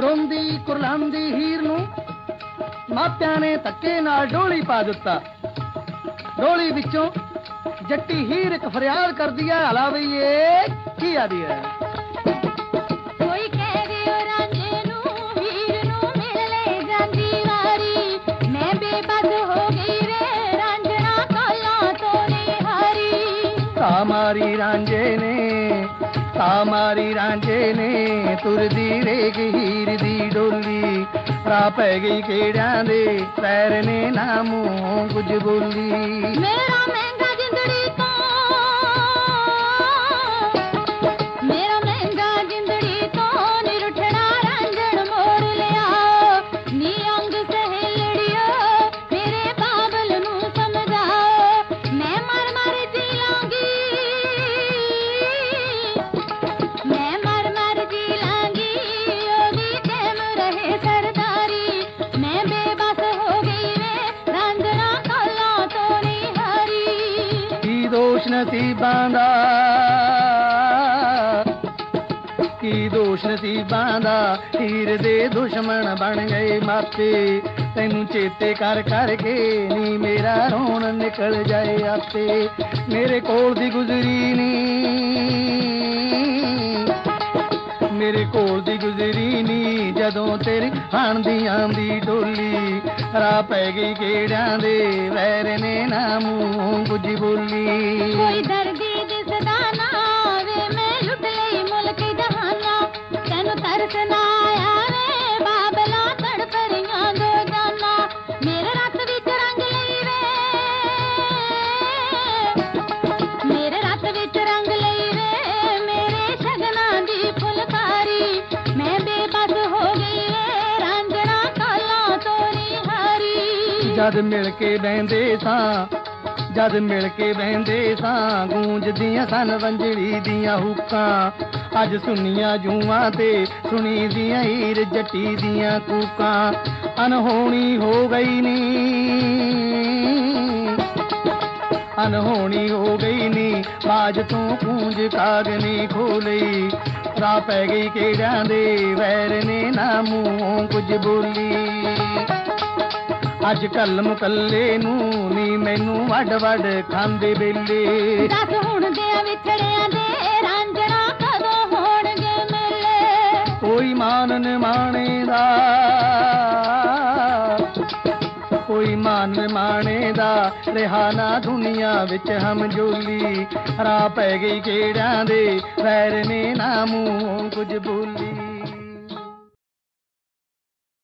ਰੋਂਦੀ ਕੁਰਲਾਂਦੀ ਹੀਰ ਨੂੰ ਮਾਪਿਆਂ ਨੇ ਧੱਕੇ ਨਾਲ ਡੋਲੀ ਪਾ ਦਿੱਤਾ। ਡੋਲੀ ਵਿੱਚੋਂ ਜੱਟੀ ਹੀਰ ਇੱਕ ਫਰਿਆਦ ਕਰਦੀ ਹੈ, ਹਲਾ ਬਈਏ ਕੀ ਆਦੀ ਹੈ। ਕੋਈ ਕਹਿ ਦਿਓ ਰਾਂਝੇ ਨੂੰ ਹੀਰ ਨੂੰ ਮਿਲ ਲੈ ਜਾਂਦੀ ਵਾਰੀ, ਮੈਂ ਬੇਬਸ ਹੋ ਗਈ ਰੇ ਰਾਂਝਣਾ ਕਾਲਾਂ ਤੋਂ ਨਹੀਂ ਹਾਰੀ। ਤਾਮਾਰੀ ਰਾਂਝੇ ਨੇ ਤੁਰਦੀ ਰੇਗ ਹੀਰ ਦੀ ਡੋਲੀ, ਰਾਹ ਪੈ ਗਈ ਕਿਹੜਿਆਂ ਦੇ ਪੈਰ ਨੇ ਨਾ ਮੂੰਹ ਕੁਝ ਬੋਲੀ। ਮੇਰਾ ਮਹਿੰਗਾ ਜਿੰਦੜੀ ਤੋਂ ਨਿਰੁੱਠਣਾ ਰਾਂਝਣ ਮੋੜ ਲਿਆ, ਨੀ ਅੰਗ ਸਹੇਲੜਿਓ ਮੇਰੇ ਬਾਬਲ ਨੂੰ ਸਮਝਾਓ, ਮੈਂ ਮਰ ਮਰ ਜੀ ਲਾਂਗੀ ਉਹਦੀ ਟੈਮ ਰਹੇ ਸਰਦਾਰੀ, ਮੈਂ ਬੇਬਸ ਹੋ ਗਈ ਵੇ ਰਾਂਝਣਾ ਕਾਲਾਂ ਤੋਂ ਨਹੀਂ ਹਾਰੀ। ਕੀ ਦੋਸ਼ ਨਸੀਬਾਂ ਦਾ ਹੀਰ ਦੇ ਦੁਸ਼ਮਣ ਬਣ ਗਏ ਮਾਪੇ, ਤੈਨੂੰ ਚੇਤੇ ਕਰ ਕਰਕੇ ਨੀ ਮੇਰਾ ਰੋਣ ਨਿਕਲ ਜਾਏ ਆਪੇ। ਮੇਰੇ ਕੋਲ ਦੀ ਗੁਜ਼ਰੀ ਨੀ ਜਦੋਂ ਤੇਰੀ ਹਾਣ ਦੀ ਆਂਦੀ ਡੋਲੀ, ਰਾਹ ਪੈ ਗਈ ਕਿਹੜਿਆਂ ਦੇ ਵੈਰ ਨੇ ਨਾ ਮੂੰਹ ਕੁਝ ਬੋਲੀ। ਕੋਈ ਦਰਦੀ ਦਿਸਦਾ ਨਾ ਵੇ ਮੈਂ ਲੁੱਟ ਲਈ ਮੁਲਕ ਜਹਾਨਾ, ਤੈਨੂੰ ਤਰਸ ਨਾ ਆਇਆ ਵੇ ਬਾਬਲਾ ਤੜਪ ਰਹੀਆਂ ਦੋ ਜਾਨਾ, ਮੇਰੇ ਰੱਤ ਵਿੱਚ ਰੰਗ ਲਈ ਵੇ ਮੇਰੇ ਸ਼ਗਨਾਂ ਦੀ ਫੁਲਕਾਰੀ, ਮੈਂ ਬੇਬਸ ਹੋ ਗਈ ਵੇ ਰਾਂਝਣਾ ਕਾਲਾਂ ਤੋਂ ਨਹੀਂ ਹਾਰੀ। ਜਦ ਮਿਲ ਕੇ ਬਹਿੰਦੇ ਸਾਂ ਗੂੰਜਦੀਆਂ ਸਨ ਵੰਜੜੀ ਦੀਆਂ ਹੁੱਕਾਂ, ਅੱਜ ਸੁਣੀਆਂ ਜੂਆਂ ਤੇ ਸੁਣੀ ਦੀਆਂ ਹੀਰ ਜੱਟੀ ਦੀਆਂ ਕੂਕਾਂ। ਅਨਹੋਣੀ ਹੋ ਗਈ ਨੀ ਬਾਜ ਤੋਂ ਕੂੰਜ ਕਾਗਨੀ ਖੋਲਈ, ਰਾਹ ਪੈ ਗਈ ਕਿਹੜਿਆਂ ਦੇ ਵੈਰ ਨੇ ਨਾ ਮੂੰਹ ਕੁਝ ਬੋਲੀ। ਅੱਜ ਕੱਲ ਮੁਕੱਲੇ ਨੂੰ ਨੀ ਮੈਨੂੰ ਵੱਡ ਖਾਂਦੇ ਵੇਲੇ, ਦੱਸ ਹੁਣ ਦਿਆਂ ਵਿਛੜਿਆਂ ਦੇ ਰਾਂਝਣਾ ਕਦੋਂ ਹੋਣਗੇ ਮੇਲੇ। ਕੋਈ ਮਾਨ ਮਾਣੇ ਦਾ ਰਿਹਾ ਨਾ ਦੁਨੀਆ ਵਿੱਚ ਹਮਜੋਲੀ, ਰਾਹ ਪੈ ਗਈ ਕਿਹੜਿਆਂ ਦੇ ਵੈਰ ਨੇ ਨਾ ਮੂੰਹ ਕੁਝ ਬੋਲੀ।